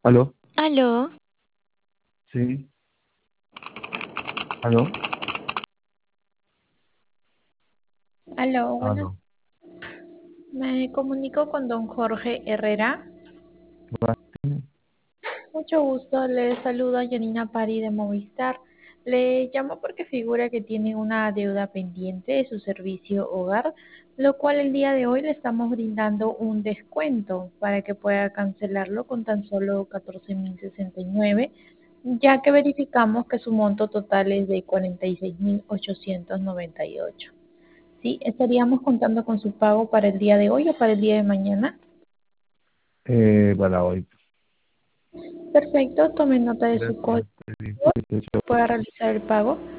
¿Aló? Aló, Sí, ¿aló? aló, buenas. ¿Aló? Me comunico con don Jorge Herrera. Bueno, Mucho gusto, le saluda Janina Pari de Movistar. Le llamo porque figura que tiene una deuda pendiente de su servicio hogar, lo cual el día de hoy le estamos brindando un descuento para que pueda cancelarlo con tan solo 14.069, ya que verificamos que su monto total es de 46.898. Sí, estaríamos contando con su pago para el día de hoy o para el día de mañana. para hoy. Perfecto, tome nota de su código Gracias. pueda realizar el pago.